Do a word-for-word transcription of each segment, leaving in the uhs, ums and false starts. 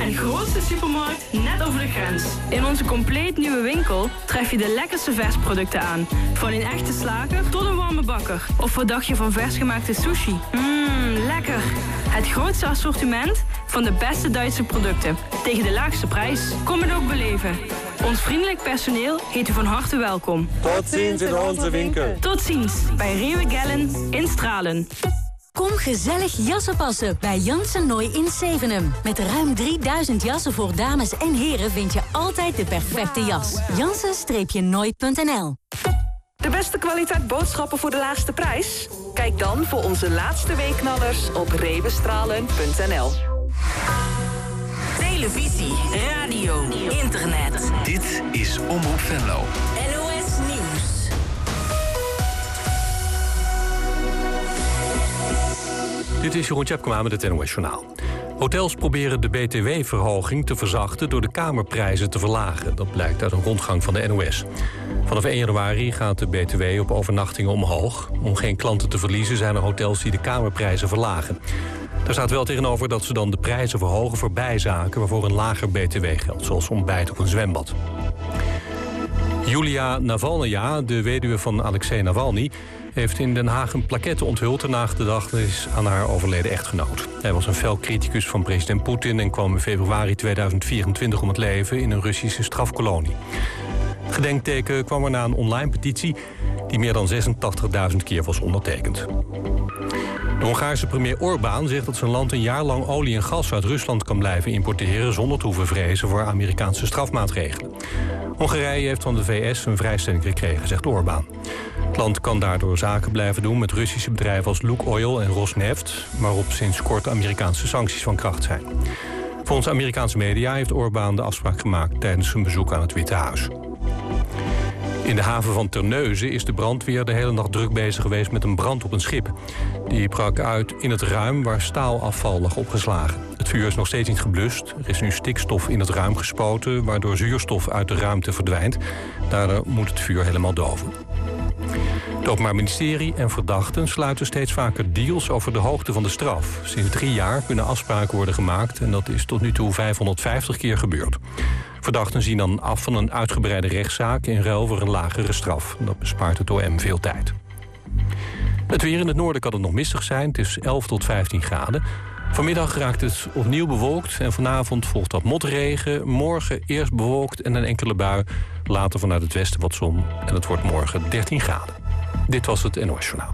en grootste supermarkt net over de grens. In onze compleet nieuwe winkel tref je de lekkerste versproducten aan. Van een echte slager tot een warme bakker. Of wat dacht je van versgemaakte sushi? Mmm, lekker. Het grootste assortiment van de beste Duitse producten. Tegen de laagste prijs. Kom het ook beleven. Ons vriendelijk personeel heet u van harte welkom. Tot ziens in onze winkel. Tot ziens bij Rewe Gellen in Stralen. Kom gezellig jassen passen bij Janssen Nooi in Zevenum. Met ruim drieduizend jassen voor dames en heren vind je altijd de perfecte jas. Janssen Nooi punt n l. De beste kwaliteit boodschappen voor de laagste prijs? Kijk dan voor onze laatste weekknallers op rewestralen punt n l. Televisie, radio, internet. Dit is Omroep Venlo. N O S Nieuws. Dit is Jeroen Tjepkema met het N O S Journaal. Hotels proberen de B T W-verhoging te verzachten door de kamerprijzen te verlagen. Dat blijkt uit een rondgang van de N O S. Vanaf één januari gaat de B T W op overnachtingen omhoog. Om geen klanten te verliezen zijn er hotels die de kamerprijzen verlagen. Daar staat wel tegenover dat ze dan de prijzen verhogen voor bijzaken waarvoor een lager B T W geldt, zoals ontbijt op een zwembad. Julia Navalnaya, de weduwe van Alexei Navalny, heeft in Den Haag een plaquette onthuld ter nagedachtenis aan haar overleden echtgenoot. Hij was een fel criticus van president Poetin en kwam in februari tweeduizend vierentwintig om het leven in een Russische strafkolonie. Het gedenkteken kwam er na een online petitie die meer dan zesentachtigduizend keer was ondertekend. De Hongaarse premier Orbán zegt dat zijn land een jaar lang olie en gas uit Rusland kan blijven importeren zonder te hoeven vrezen voor Amerikaanse strafmaatregelen. Hongarije heeft van de V S een vrijstelling gekregen, zegt Orbán. Het land kan daardoor zaken blijven doen met Russische bedrijven als Lukoil en Rosneft, waarop sinds kort Amerikaanse sancties van kracht zijn. Volgens Amerikaanse media heeft Orbán de afspraak gemaakt tijdens zijn bezoek aan het Witte Huis. In de haven van Terneuzen is de brandweer de hele nacht druk bezig geweest met een brand op een schip. Die brak uit in het ruim waar staalafval lag opgeslagen. Het vuur is nog steeds niet geblust. Er is nu stikstof in het ruim gespoten, waardoor zuurstof uit de ruimte verdwijnt. Daardoor moet het vuur helemaal doven. Het Openbaar Ministerie en verdachten sluiten steeds vaker deals over de hoogte van de straf. Sinds drie jaar kunnen afspraken worden gemaakt en dat is tot nu toe vijfhonderdvijftig keer gebeurd. Verdachten zien dan af van een uitgebreide rechtszaak in ruil voor een lagere straf. Dat bespaart het O M veel tijd. Het weer in het noorden kan het nog mistig zijn. Het is elf tot vijftien graden. Vanmiddag raakt het opnieuw bewolkt en vanavond volgt dat motregen. Morgen eerst bewolkt en een enkele bui. Later vanuit het westen wat zon en het wordt morgen dertien graden. Dit was het N O S Journaal.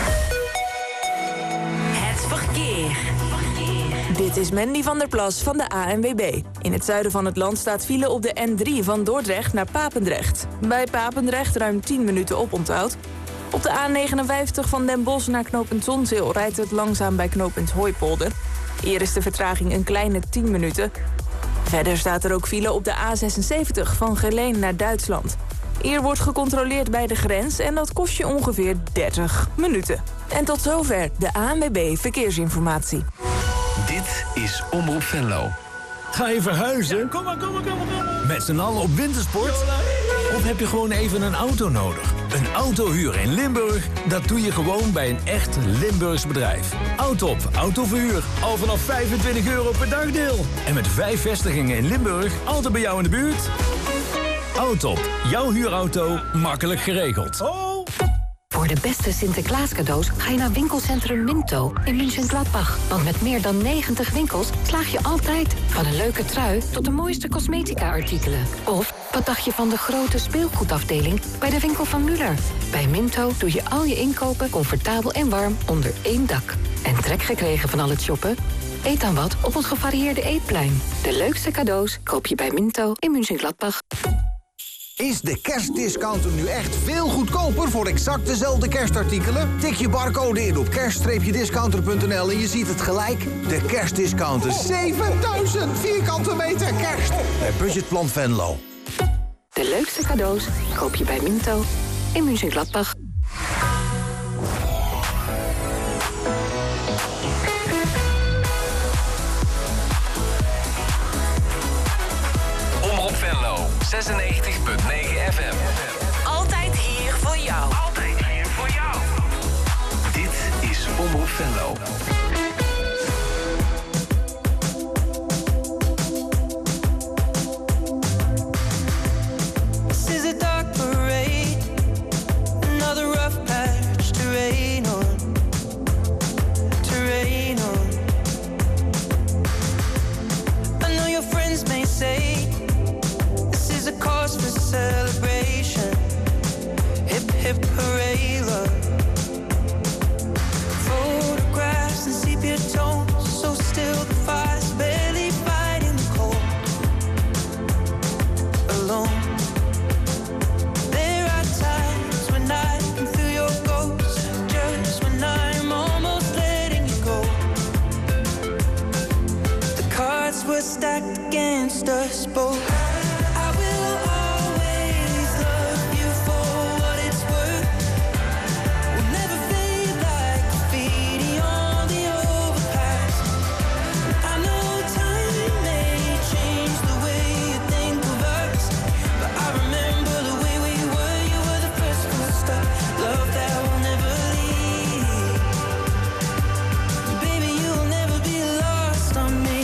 Het verkeer. Dit is Mandy van der Plas van de A N W B. In het zuiden van het land staat file op de N drie van Dordrecht naar Papendrecht. Bij Papendrecht ruim tien minuten oponthoud. Op de A negenenvijftig van Den Bosch naar knooppunt Zonzeel rijdt het langzaam bij knooppunt Hooipolder. Hier is de vertraging een kleine tien minuten. Verder staat er ook file op de A zesenzeventig van Geleen naar Duitsland. Hier wordt gecontroleerd bij de grens en dat kost je ongeveer dertig minuten. En tot zover de A N W B Verkeersinformatie. Dit is Omroep Venlo. Ga je verhuizen? Ja, kom maar, kom maar, kom maar, kom maar. Met z'n allen op wintersport? Of heb je gewoon even een auto nodig? Een autohuur in Limburg? Dat doe je gewoon bij een echt Limburgs bedrijf. Autop Autoverhuur. Al vanaf vijfentwintig euro per dagdeel. En met vijf vestigingen in Limburg, altijd bij jou in de buurt. Autop, jouw huurauto, makkelijk geregeld. Oh. Voor de beste Sinterklaas cadeaus ga je naar winkelcentrum Minto in München-Gladbach. Want met meer dan negentig winkels slaag je altijd van een leuke trui tot de mooiste cosmetica-artikelen. Of wat dacht je van de grote speelgoedafdeling bij de winkel van Muller? Bij Minto doe je al je inkopen comfortabel en warm onder één dak. En trek gekregen van al het shoppen? Eet dan wat op ons gevarieerde eetplein. De leukste cadeaus koop je bij Minto in München-Gladbach. Is de kerstdiscounter nu echt veel goedkoper voor exact dezelfde kerstartikelen? Tik je barcode in op kerst discounter punt n l en je ziet het gelijk. De kerstdiscounter. zevenduizend vierkante meter kerst. Bij Budgetplan Venlo. De leukste cadeaus koop je bij Minto in München-Gladbach. Omroep Venlo, zesennegentig punt negen F M. Altijd hier voor jou. Altijd hier voor jou. Dit is Omroep Venlo. were stacked against us both. I will always love you for what it's worth. We'll never fade like graffiti on the overpass. I know time may change the way you think of us, but I remember the way we were. You were the first full stop, love that will never leave. Baby, you'll never be lost on me.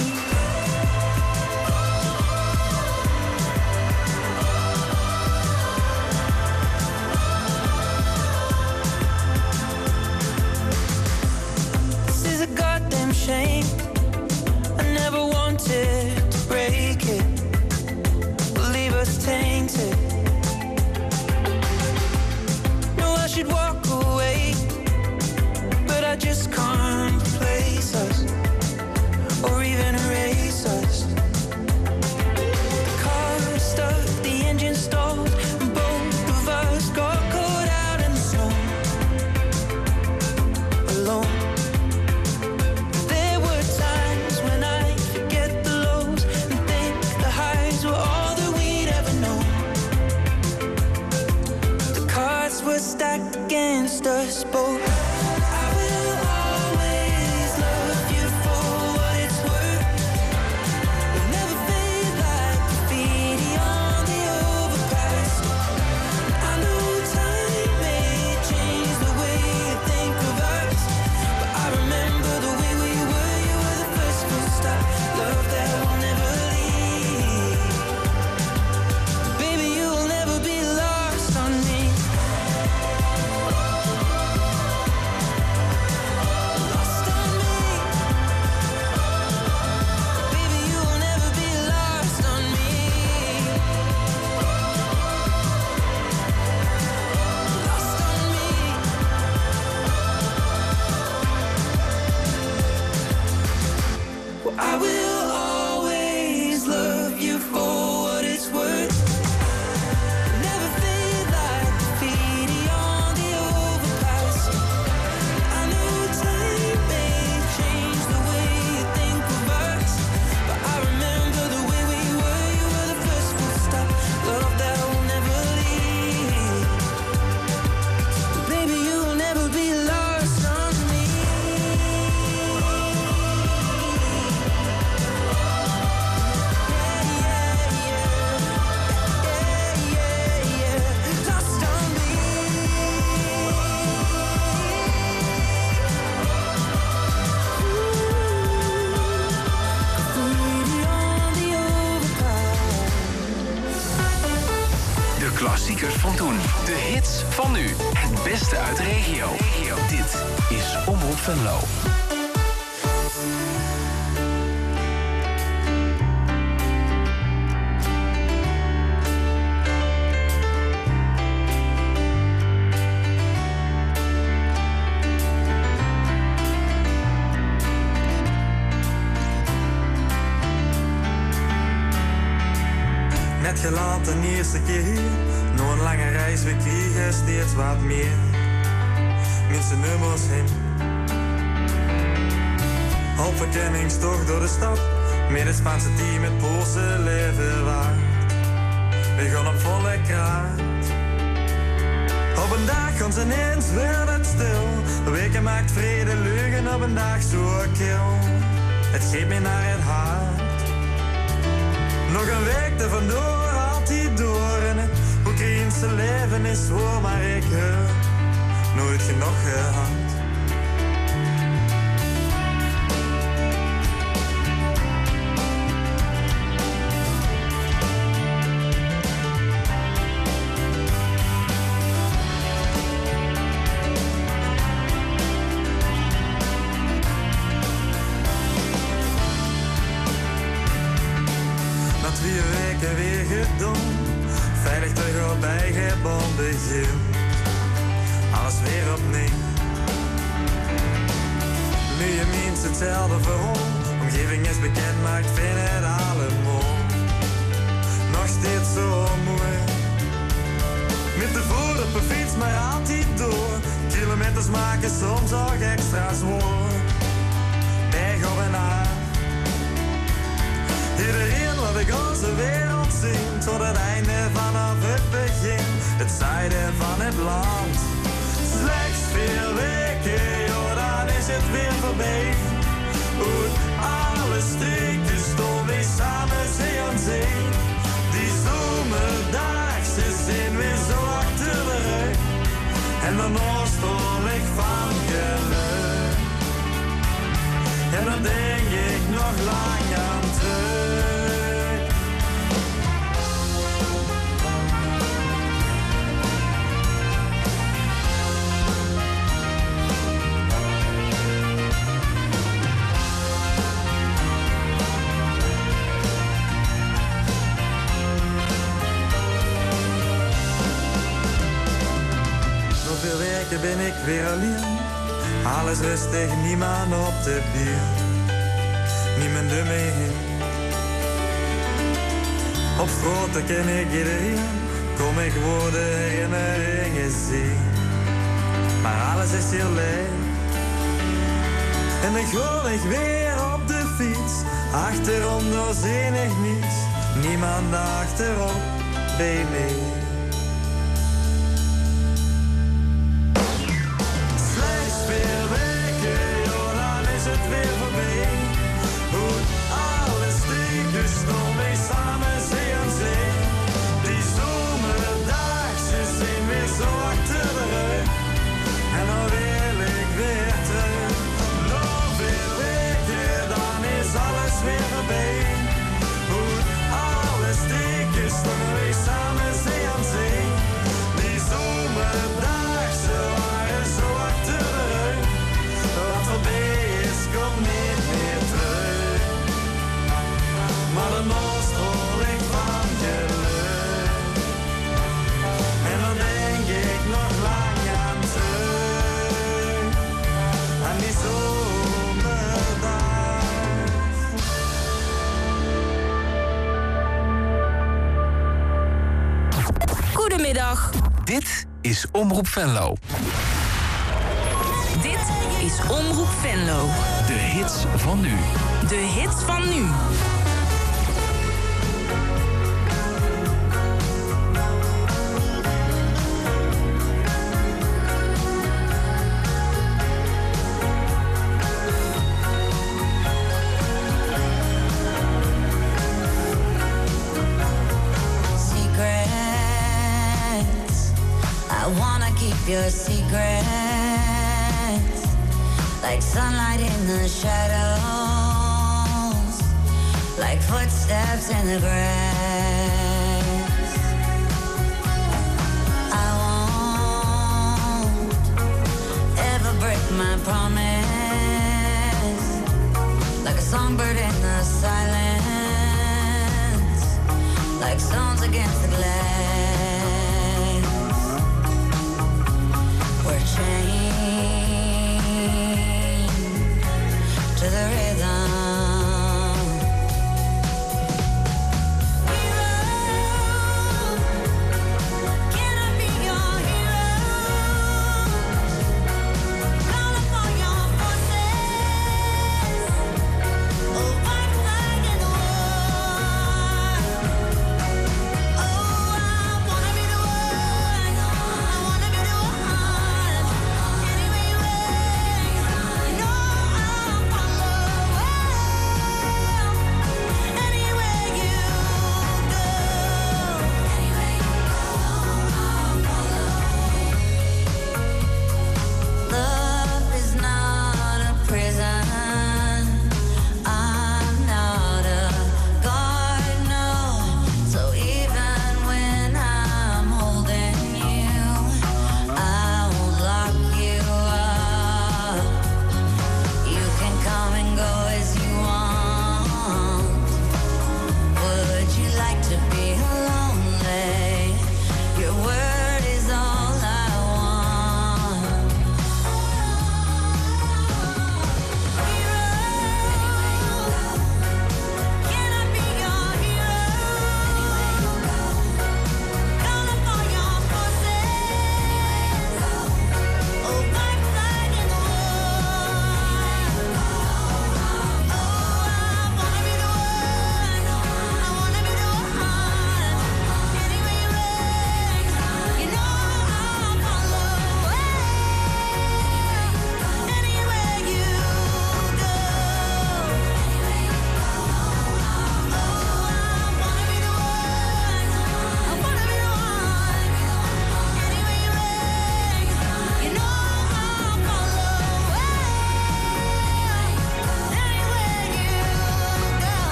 This is a goddamn shame. I never wanted to break it, leave us tainted. No, I should walk away, but I just can't replace us or even erase us. The car stuck, the engine stalled, and both of us got caught out in the snow, alone. There were times when I forget the lows and think the highs were all that we'd ever known. The cards were stacked against us both. I will always love you for what it's worth. We'll never fade like graffiti on the overpass. I know time may change the way you think of us, but I remember the way we were. You were the first full stop, love that will never leave. Baby, you'll never be lost on me. Lost on me. Baby, you'll never be lost on me. Lost on me. Well, I will always love you for what it's worth. Never fade like graffiti on the overpass. I know time may change the way you think of us, but I remember the way we were. You were the first full stop, love that will never leave. Baby, you'll never be lost on me. Lost on me. Graffiti on the overpass. De klassiekers van toen. De hits van nu. Het beste uit de regio. Dit is Omroep Venlo. Net geland de eerste keer, nog een lange reis, we kregen steeds wat meer. Mensen nummers heen. Op verkenningstocht door de stad, met het Spaanse team het Poolse leven waard. We gaan op volle kracht. Op een dag gaan ze ineens werd het stil. Weken maakt vrede leugen op een dag zo kil. Het geeft me naar het hart. Nog een week er vandoor, altijd door. En het Oekraïense leven is zwaar, maar ik heb nooit genoeg gehad. Vier weken weer gedaan, veilig terug op eigen band begin. Alles weer opnieuw. Nu je minst hetzelfde verhaal, omgeving is bekend, maar ik vind het allemaal nog steeds zo mooi. Met de voet op een fiets, maar altijd door. Kilometers maken soms ook extra zwaar. Berg op en af. het einde vanaf het begin, het zuiden van het land. Slechts vier weken, joh, dan is het weer voorbij. Hoe alle streken stonden weer samen zee aan zee. Die zomerdaagse zijn weer zo achter de rug. En dan nostal ik van geluk. En dan denk ik nog lang aan terug. Zoveel weken ben ik weer alleen. Alles rustig, niemand op de bier. Niemand er mee heen. Op straat ken ik iedereen. Kom ik woorden herinneringen zien. Maar alles is heel leeg. En dan ga ik weer op de fiets. Achterom doorzie ik niets. Niemand achterop bij mij. Goedemiddag. Dit is Omroep Venlo. Dit is Omroep Venlo. De hits van nu. De hits van nu. Your secrets, like sunlight in the shadows, like footsteps in the grass. I won't ever break my promise, like a songbird in the silence, like stones against the glass. We're chained to the rhythm. Oh, I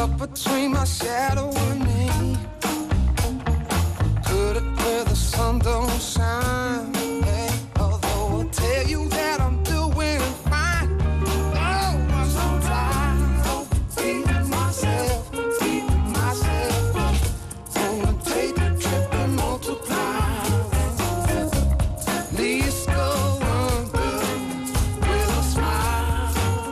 Stuck between my shadow and me. Put it where the sun don't shine. Hey, although I tell you that I'm doing fine. Oh, I'm so tired of beating myself, beating myself up. Wanna take a trip and multiply. Let's go under with a smile.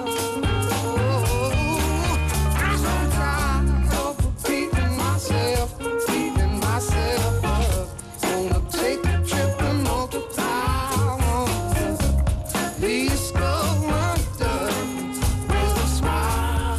Oh, I'm so tired of beating myself, beating myself up. Wanna take a trip and multiply. Let's go under with a smile.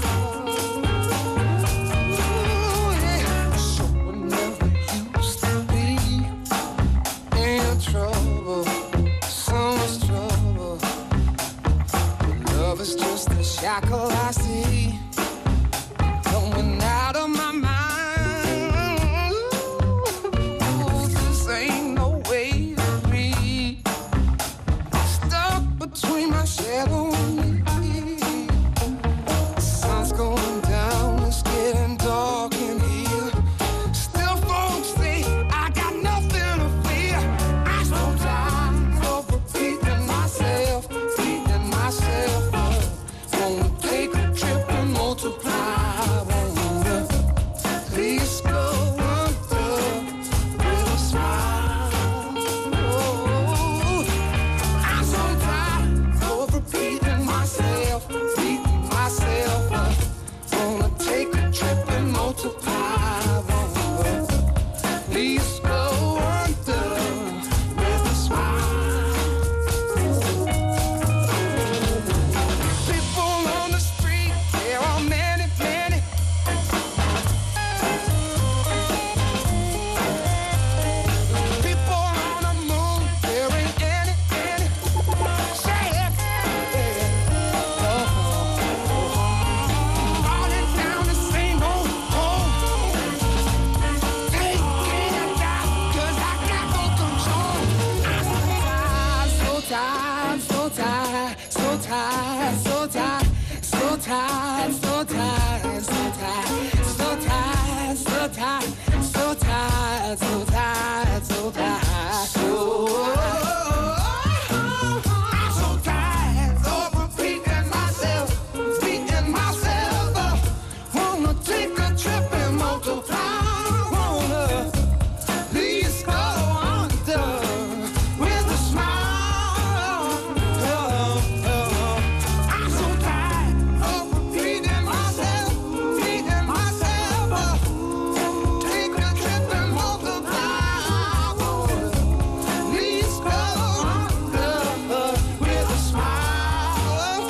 Ooh, yeah. So I never used to be in trouble, so much trouble. But love is just a shackle I see, going out of my mind. Ooh, this ain't no way to be. Stuck between my shadow and me. The sun's going down, it's getting dark in here. Still folks say I got nothing to fear. I'm so tired of repeating myself, beating myself up. Wanna take a trip and multiply. Wanna please go under with a smile. Oh, I'm so tired of repeating myself, beating myself up. Wanna take a trip and multiply. Wanna please go under with a smile. People on the street, there are many, many. People on the moon, there ain't any, any. Say it, yeah. Oh, falling down the same old hole. Taking a dive, 'cause I got no control. I'm so tired, so tired, so tired, so tired, so tired, so tired, so tired, so tired, so tired, so tired, so tired, so tired, so I'm so tired of repeating myself, beating myself up. Wanna take a trip and multiply. Wanna please go under with a smile. I'm so tired of repeating myself, beating myself up. Take a trip and multiply. Wanna please go under with a smile.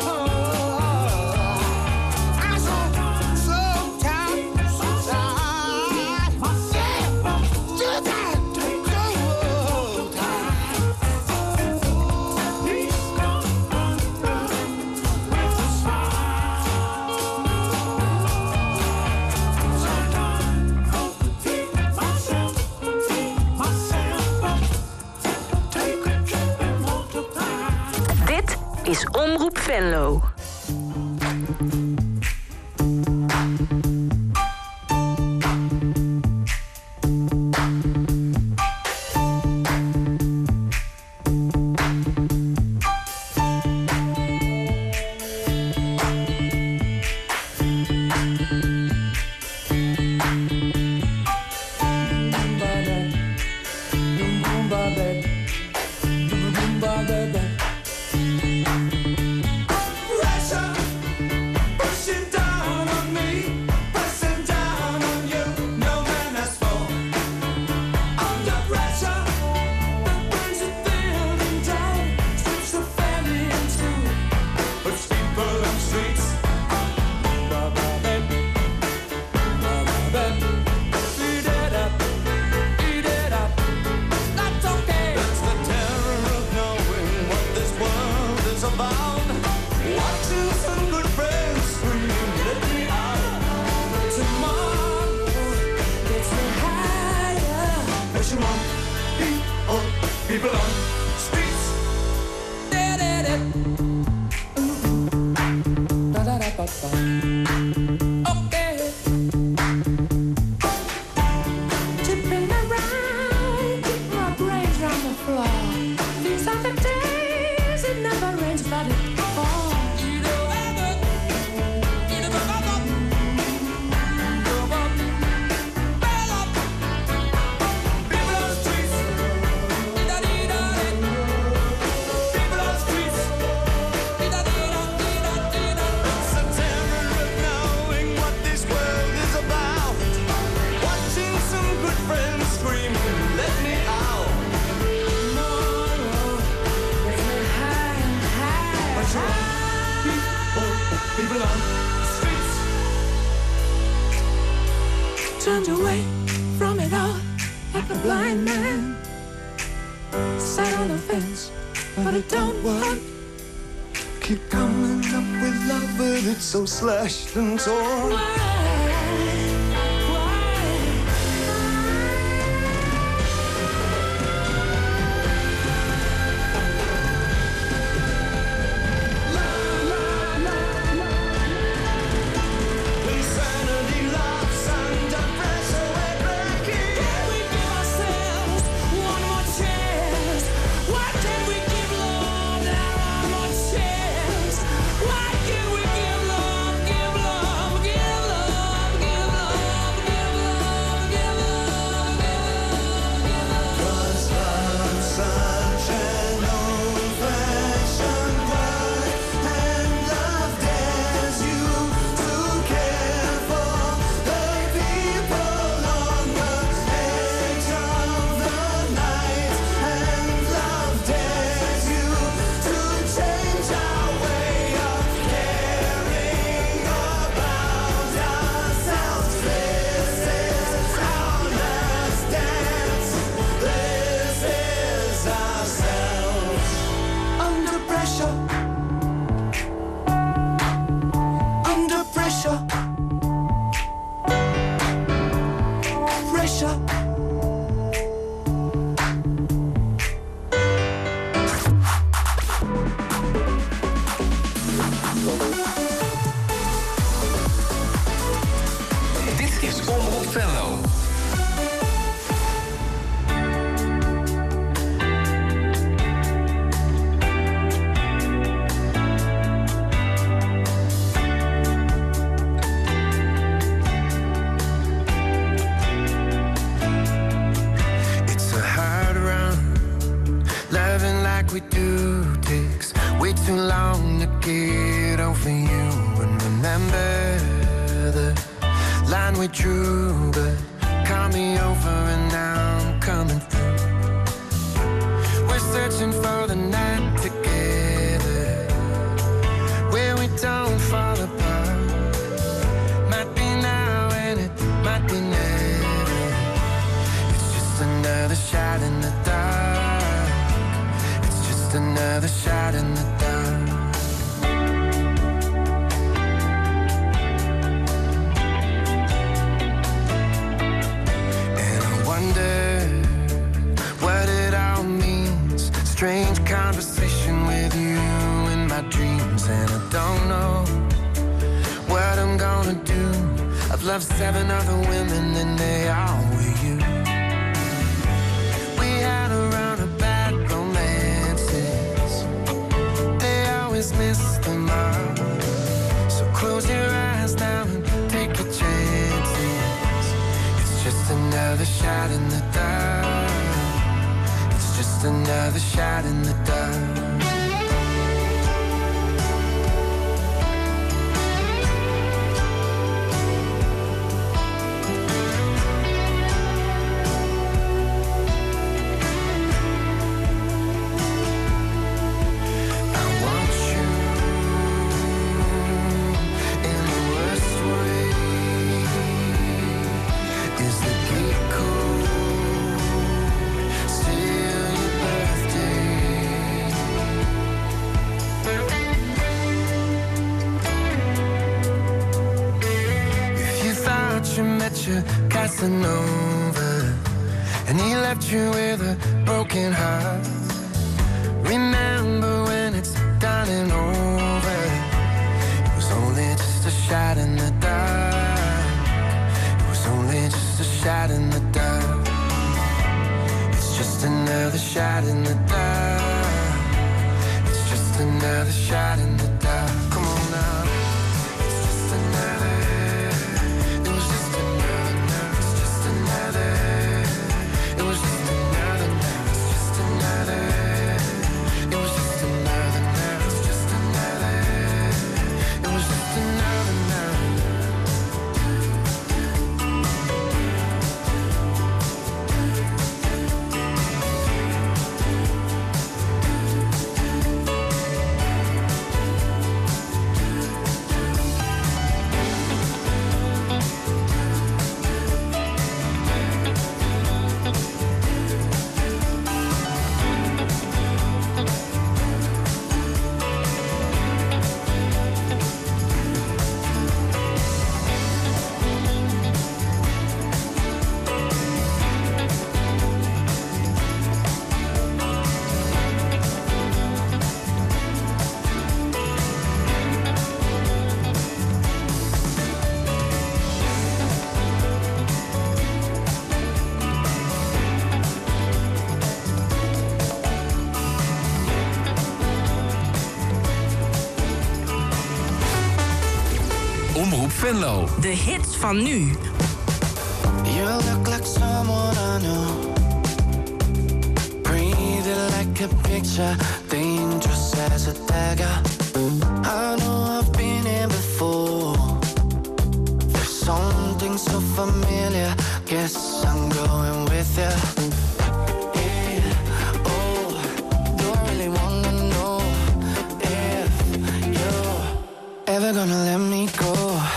I'm so, so tired, so tired. Myself, so tired, so tired. Please go under with a smile. So tired of repeating myself, beating myself up. Take a trip and multiply. Dit is Omroep Venlo. Right. turned away from it all like a blind man. Sat on the fence, but it don't work. Keep coming up with love, but it's so slashed and torn. Casanova, and he left you with a broken heart. Remember when it's done and over, it was only just a shot in the dark. It was only just a shot in the dark. It's just another shot in the dark. It's just another shot in the dark. Come on now. It's just another. Venlo. De hits van nu. You look like someone I know. Breathe like a picture, dangerous as a dagger. I know I've been here before. There's something so familiar. Guess I'm going with you. Yeah, oh, do I really wanna know if you're ever gonna let me go?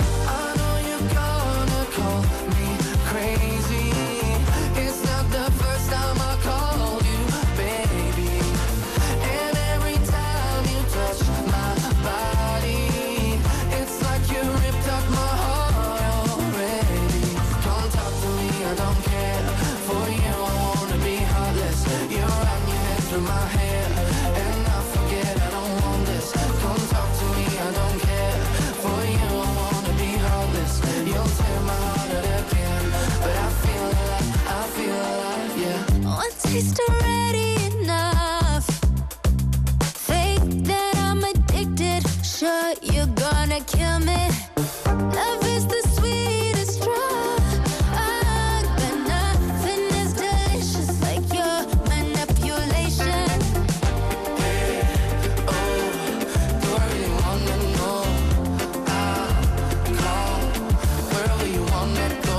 Taste already enough. Think that I'm addicted. Sure, you're gonna kill me. Love is the sweetest drug. But nothing is delicious like your manipulation. Hey, oh, do I really wanna know? I'll call wherever you wanna go.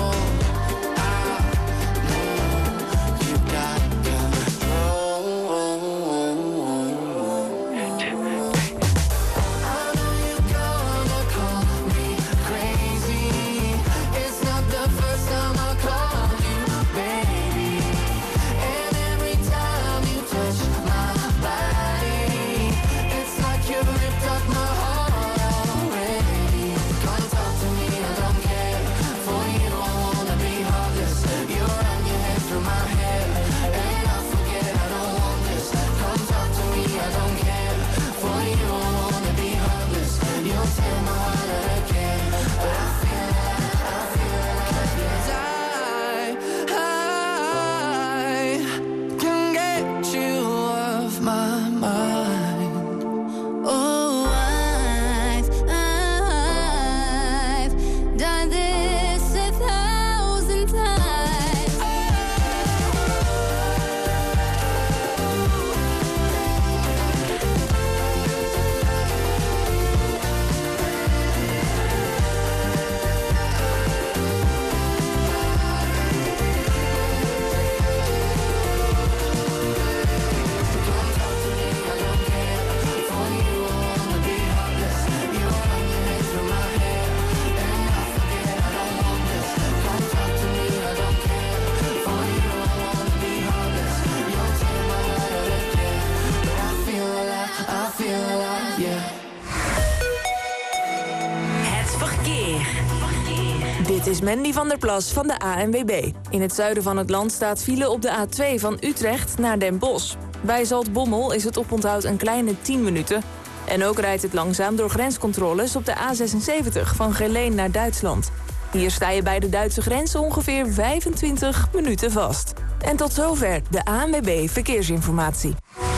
Dit is Mandy van der Plas van de A N W B. In het zuiden van het land staat file op de A twee van Utrecht naar Den Bosch. Bij Zaltbommel is het oponthoud een kleine tien minuten. En ook rijdt het langzaam door grenscontroles op de A zesenzeventig van Geleen naar Duitsland. Hier sta je bij de Duitse grens ongeveer vijfentwintig minuten vast. En tot zover de A N W B Verkeersinformatie.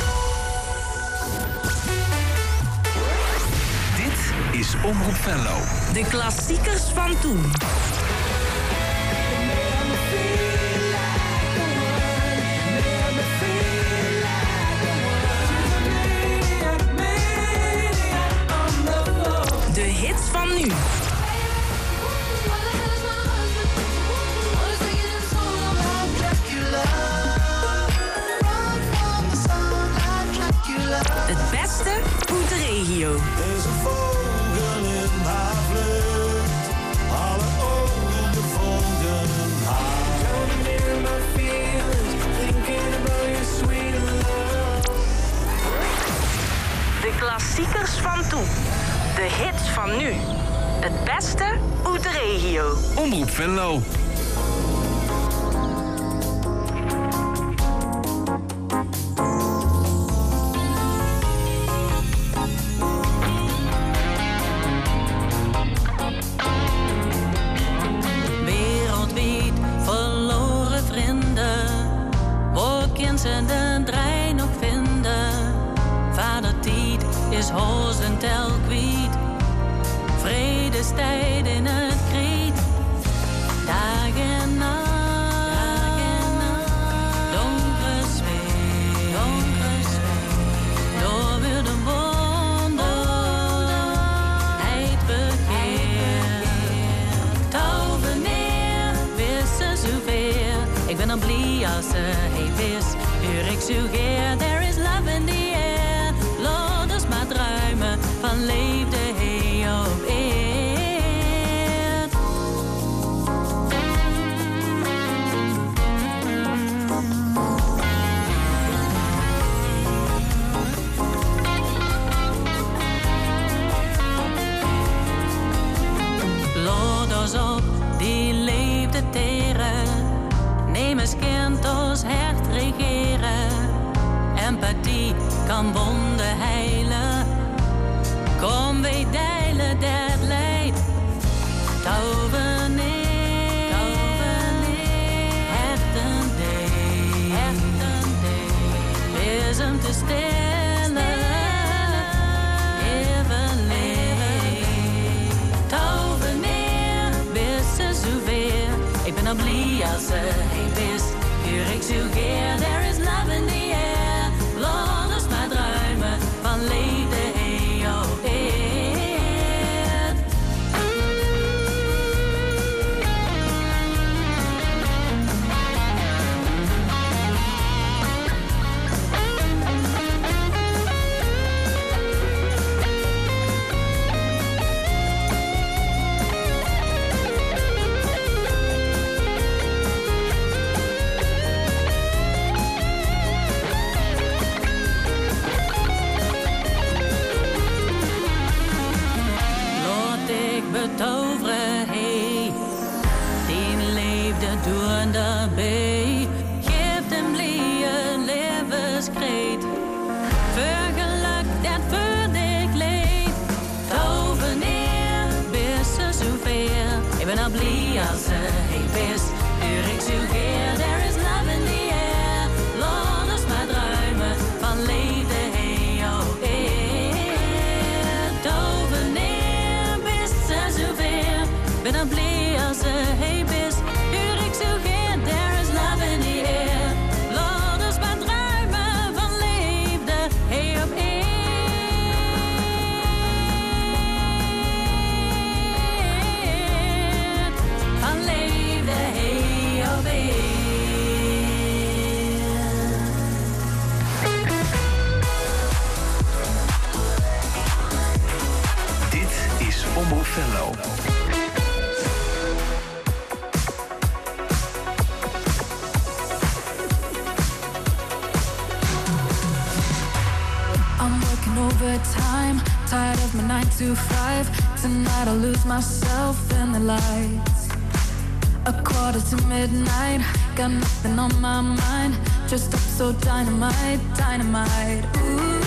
Dit is Omroep Venlo. De klassiekers van toen. De hits van nu. Het beste uit de regio. Deze vogel in haar vlucht, alle ogen volgen haar. Coming in my feelings, thinking about your sweet love. De klassiekers van toen. De hits van nu. Het beste uit de regio. Omroep Venlo. Wereldwijd verloren vrienden. Waar kind ze de draai nog vinden? Vader Tiet is hoos en tel kwiet. Vrede feesttijd in het kriet. Dag en nacht, donkere zweet, donkere zweet. Door weer de wonder, heid begeer. Touwen neer, wissen zover. Ik ben dan blij als ze hey wist. Uur ik sugeer, there is love in the air. Laat ons maar druimen van leefde hey op eerd. Laat ons op die leefde teren. Neem eens kind ons hart regeren. Empathie kan wonden heilen. Kom wij deilen dat leid. Touwen neer, touwen neer. Hechten dee, hechten dee. Is hem te stillen. Even leeg. Touwen neer, wissen zover. Ik ben al blij als ze heen wist. Uur ik sugeer, there is love in the air. Laat ons maar druimen van leefde hey op eerd. Betoveren, hey, die leefde door de bij. Geef hem een levenskreet. Vergeluk dat voor ik leef. Tover neer, wissen zover. Ik ben al blij als ze hey wist. Uur ik sugeer, there is love in the air. Laat ons maar druimen van leefde hey op eerd. Tover neer. Ben dan blij als ze hey bist. Uur ik sugeer, there is love in the air. Laat ons maar druimen van leefde hey op eerd. Van leefde hey op eerd. Dit is Omroep Venlo. Overtime, tired of my nine to five. Tonight I'll lose myself in the lights. A quarter to midnight, got nothing on my mind. Just up so dynamite, dynamite. Ooh,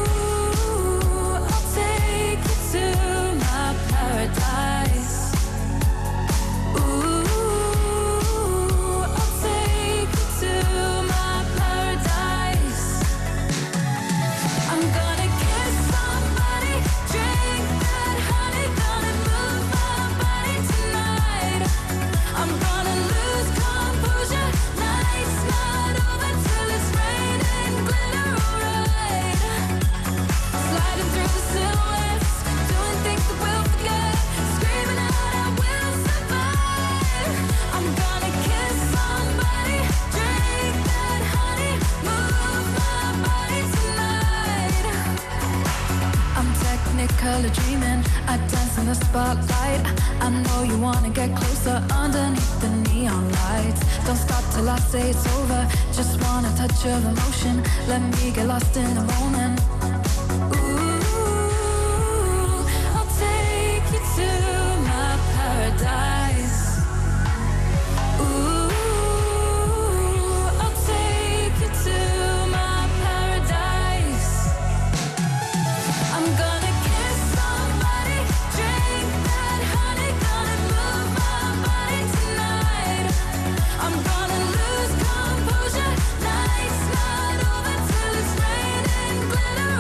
I'll take you to my paradise. Ooh, I'll take you to my paradise. I'm gonna color dreaming, I dance in the spotlight. I know you wanna get closer underneath the neon lights. Don't stop till I say it's over. Just want a touch of emotion. Let me get lost in the moment. Ooh, I'll take you to my paradise. Ooh, I'll take you to my paradise. I'm gonna Glitter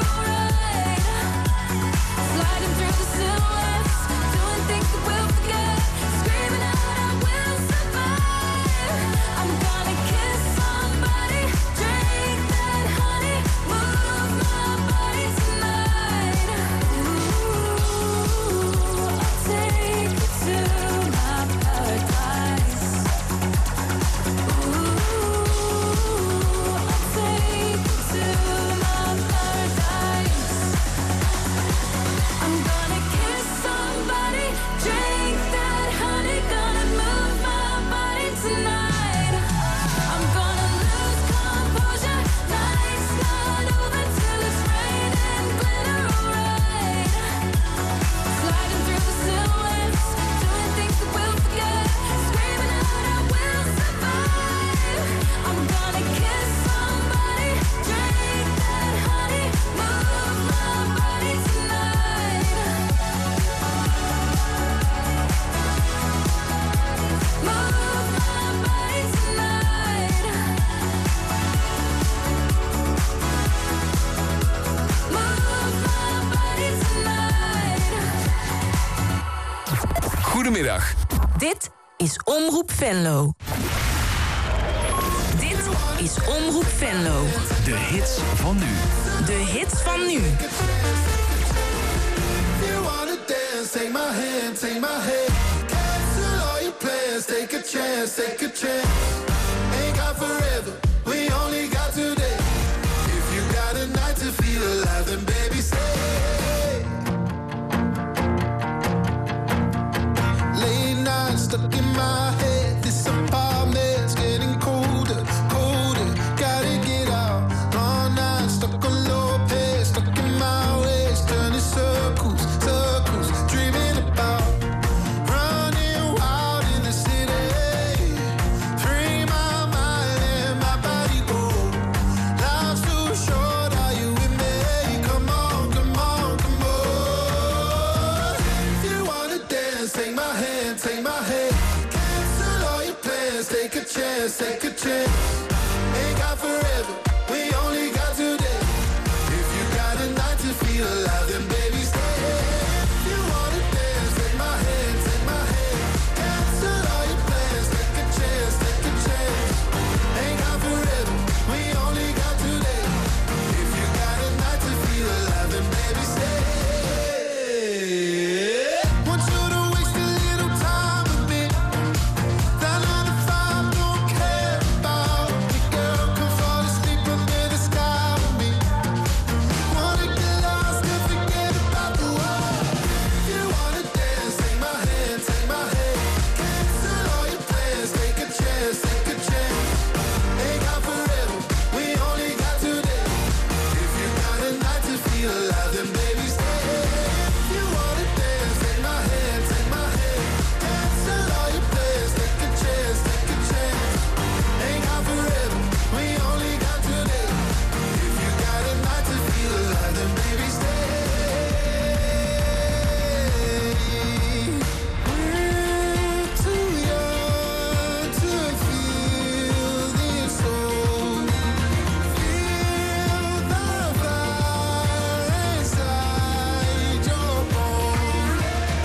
Goedemiddag. Dit is Omroep Venlo. Dit is Omroep Venlo. De hits van nu. De hits van nu. You wanna dance, take my hand, take my hand. Cancel all your plans, take a chance, take a chance. Ain't got forever, we only got today. If you got a night to feel alive, then baby stay. Late night stuck in my head, this apartment's getting colder, colder. Gotta get out, long night stuck on low pace, stuck in my ways, turning circles, circles, dreaming about running wild in the city. Free my mind and my body go. Life's too short, are you with me? Come on, come on, come on. If you wanna dance, take my hand, take my hand. Cancel all your plans, take a chance, take a chance. Ain't got forever, we only got today. If you got a night to feel alive, then baby stay. If you wanna dance, take my hand, take my hand. Cancel all your plans, take a chance, take a chance. Ain't got forever, we only got today. If you got a night to feel alive, then baby stay. Want you to waste a little time with me. That nine to five don't care about me. Girl, come fall asleep under the sky with me. Wanna get lost and forget about the world. If you wanna dance, take my hand, take my hand. Cancel all your plans, take a chance, take a chance. Ain't got forever, we only got today. If you got a night to feel alive, then baby stay. If you wanna dance, take my hand, take my hand. Cancel all your plans, take a chance, take a chance. Ain't got forever, we only got today. If you got a night to feel alive, then baby stay. We're too young to feel this soul. Feel the fire inside your bones.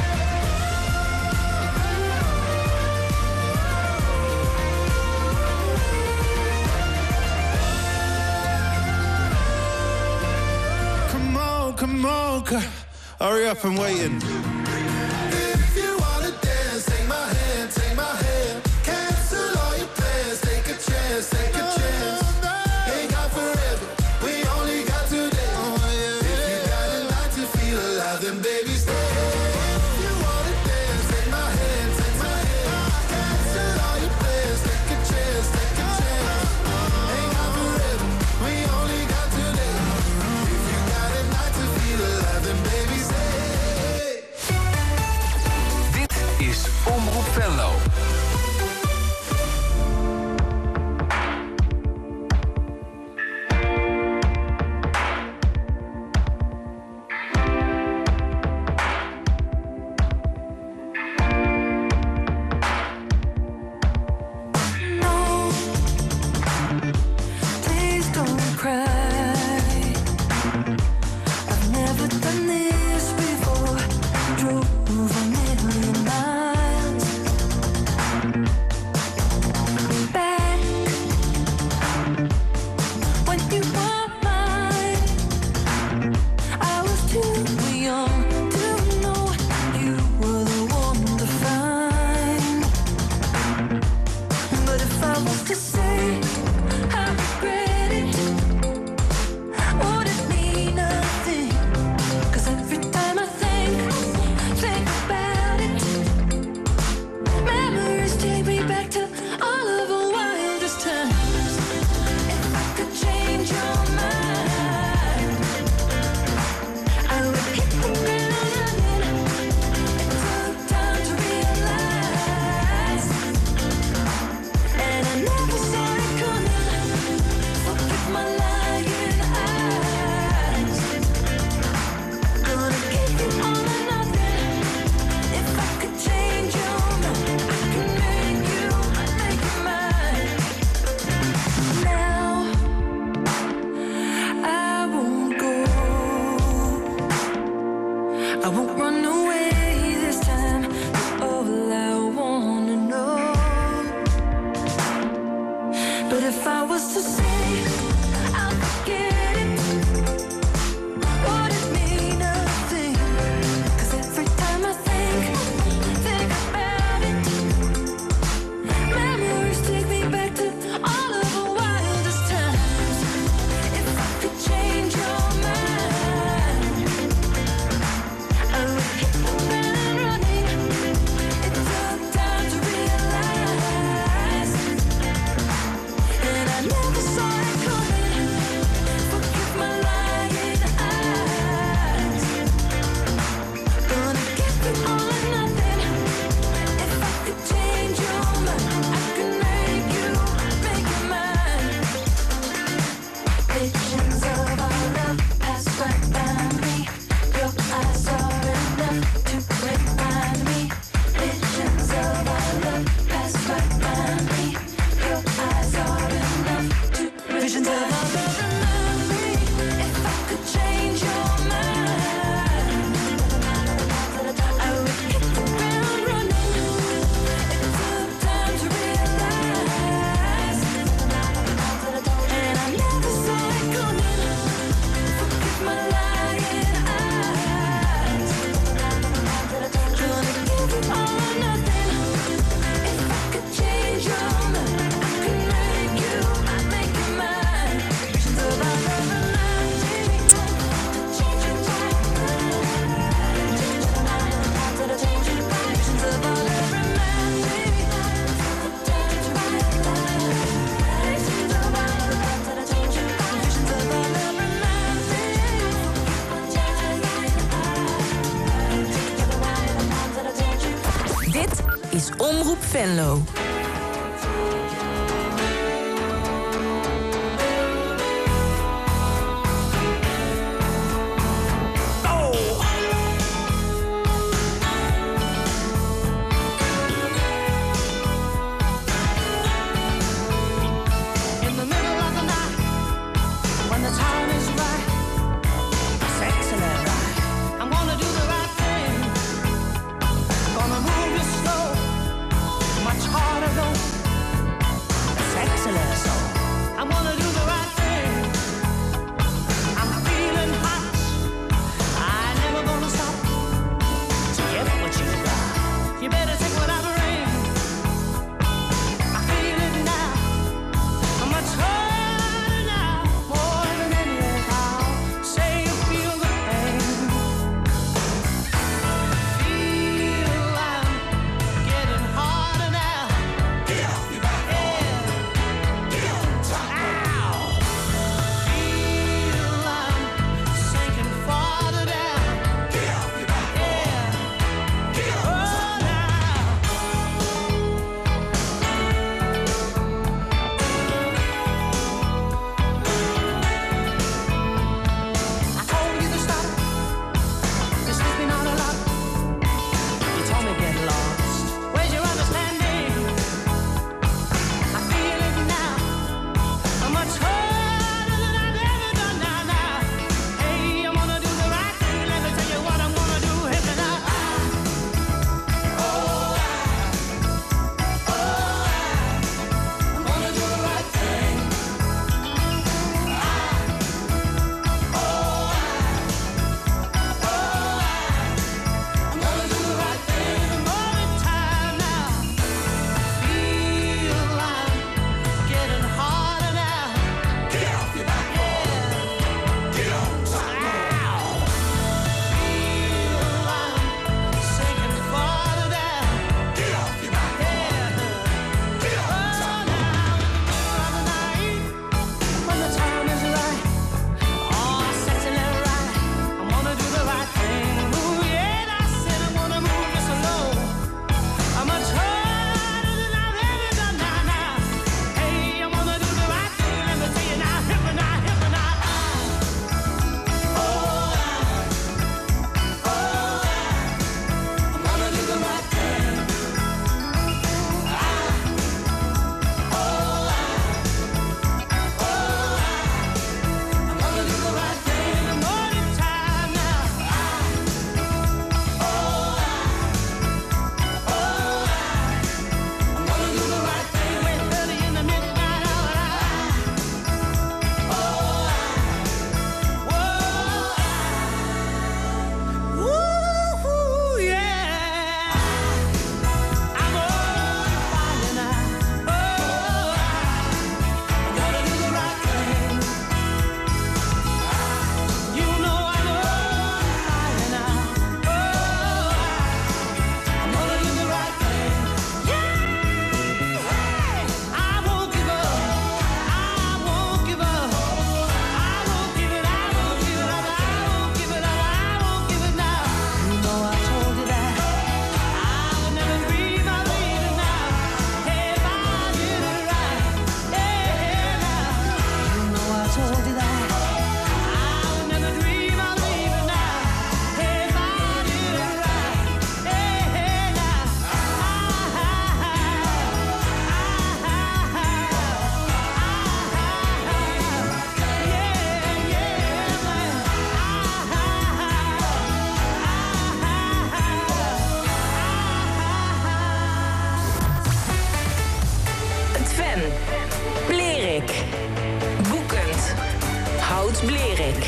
Come on, come on, girl. Hurry up and waiting. If you wanna dance, take my hand, take my hand. Cancel all your plans, take a chance, take a chance. Ain't got forever, we only got today. If you got a night to feel alive, then baby stay. If you wanna dance, take my hand, take my hand. Cancel all your plans, take a chance, take a chance. Ain't got forever, we only got today. If you got a night to feel alive, then baby stay. if I was to say I'll forget it, would it mean a thing? 'Cause every time I think, think about it, memories take me back to all of the wildest times. If I could change your mind, I would hit the ground running. It took time to realize, and I never saw it coming. Forgive my lying eyes. Gonna give you all or nothing. If I could change your mind, I could make you, make you mine. Visions of our love pass right by me. Your eyes are enough to remind me. Visions of our love pass right by me. Your eyes are enough to visions of our love remind me. If I could change your mind, I would hit the ground running. It took time to realize, and I never saw it coming. Forgive my lying eyes. Gonna give you all or nothing. If I could change your mind, I could make you, I'd make you mine. Visions of our love remind me to change your mind. Change your mind. Change your mind. Visions of our love remind me to change your mind. Visions of our love. Change your mind. Visions of our love remind me. Dit is Omroep Venlo. In the middle of the night, when the time is right, sexing it right, I'm gonna do the right thing. Gonna move you slow, much harder though. Ven. Blerik. Boekend. Hout Blerik.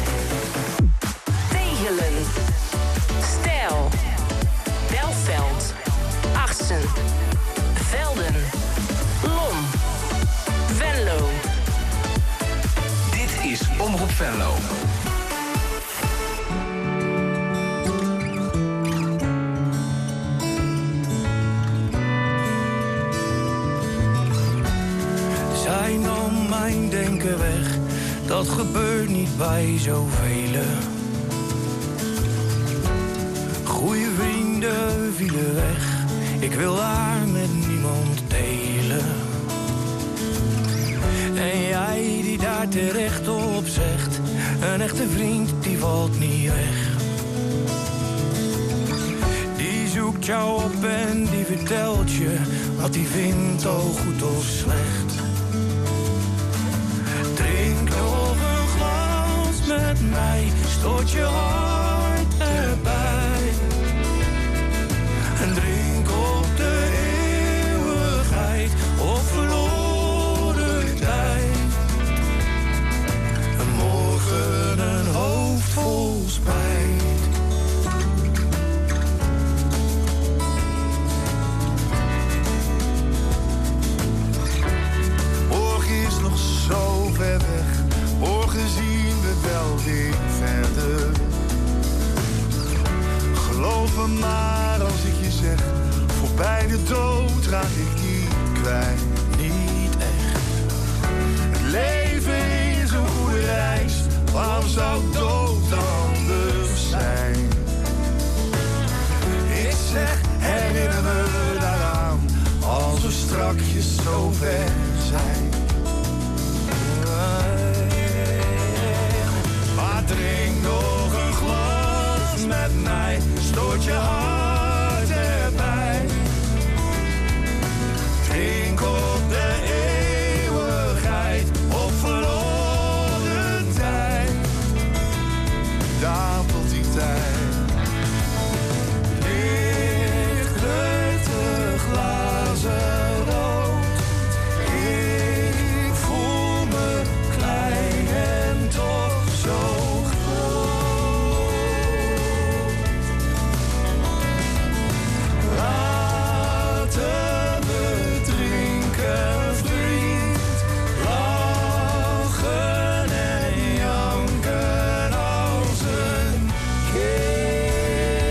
Tegelen. Stijl. Belveld. Arsen. Velden. Lom. Venlo. Dit is Omroep Venlo. Zij nam mijn denken weg, dat gebeurt niet bij zoveel. Goeie vrienden vielen weg, ik wil haar met niemand delen. En jij die daar terecht op zegt, een echte vriend die valt niet weg. Die zoekt jou op en die vertelt je wat hij vindt, oh goed of slecht. Drink nog een glas met mij, stoot je hart erbij. En drink op de eeuwigheid of verloren tijd. En morgen een hoofd vol spijt. Morgen is nog zo ver weg, morgen zien we wel weer verder. Geloof me maar als ik je zeg, voorbij de dood raak ik niet kwijt, niet echt. Het leven is een goede reis, waarom zou dood anders zijn? Ik zeg, herinner me daaraan, als we strakjes zo ver zijn. Maar drink nog een glas met mij, stoot je hart erbij. Drink op de eeuwigheid of verloren tijd. Daar tot die tijd licht de glazen rood. Ik voel me klein en toch zo groot. Laten we drinken, vriend. Lachen en janken als een kind.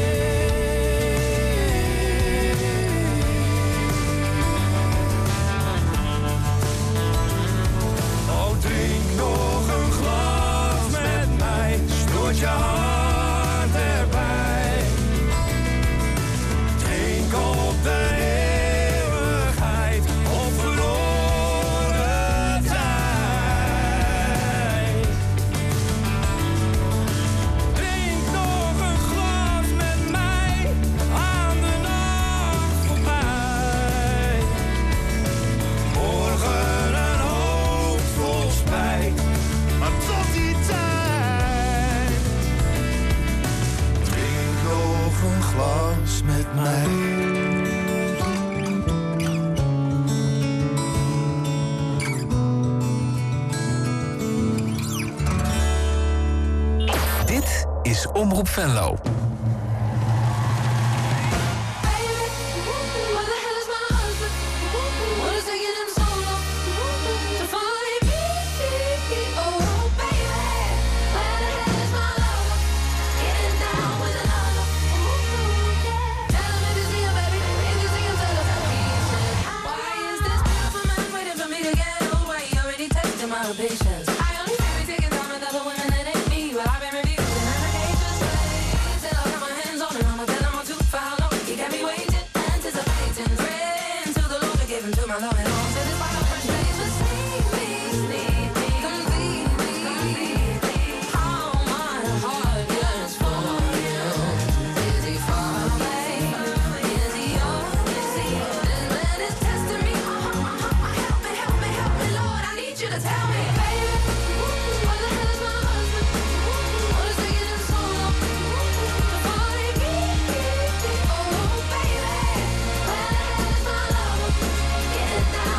Oh, drink nog een glas met mij, stoot je hart erbij. Drink op de eeuwigheid of verloren tijd. Drink nog een glas met mij aan de nacht voorbij. Morgen een hoofd vol spijt, maar tot die tijd drink nog een glas met mij. Dit is Omroep Venlo. Patience. I only say we taking time with other women that ain't me, but I've been reviewing and I can't just wait till I got my hands on it. I'ma tell him I'm too for how long he got me waiting, anticipating, praying to the Lord to give him to my love and all to this final first place. But sneak me, sneak me, complete me, complete me. How my heart yearns for you. Is he far away? Is he yours? This man is testing me. Help me, help me, help me, Lord. I need you to tell me. Get down.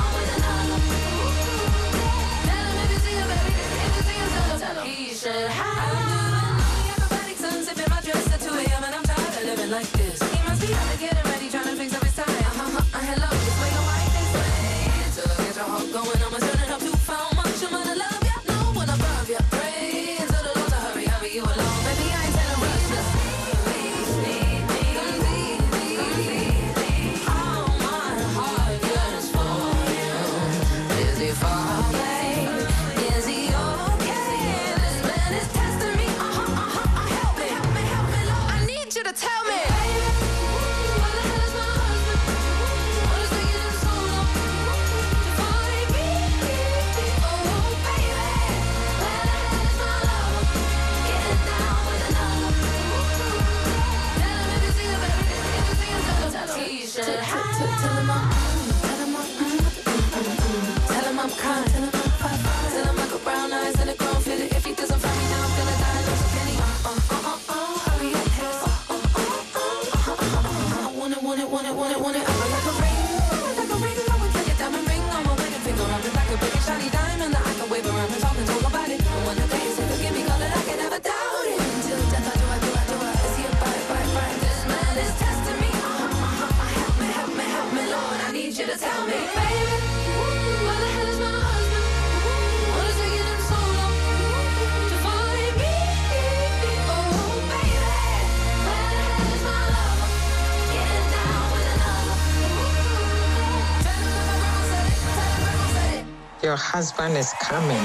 your husband is coming.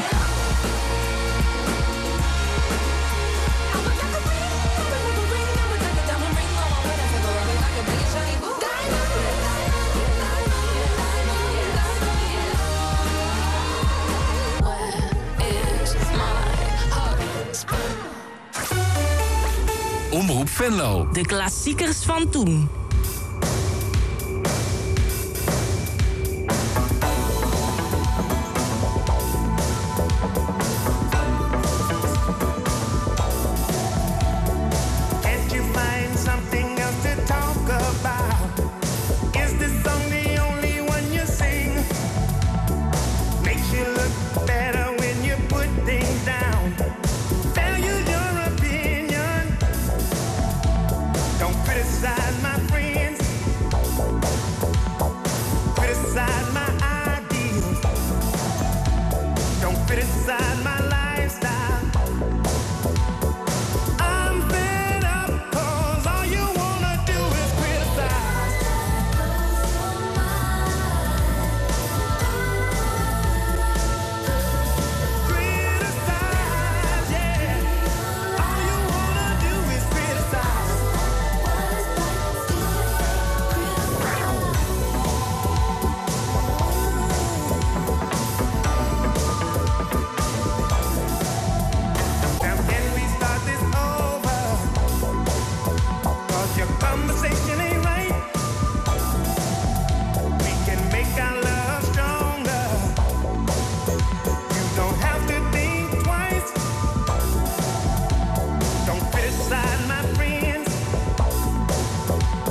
Omroep Venlo. De klassiekers van toen.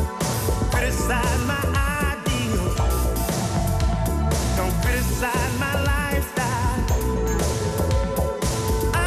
Criticize my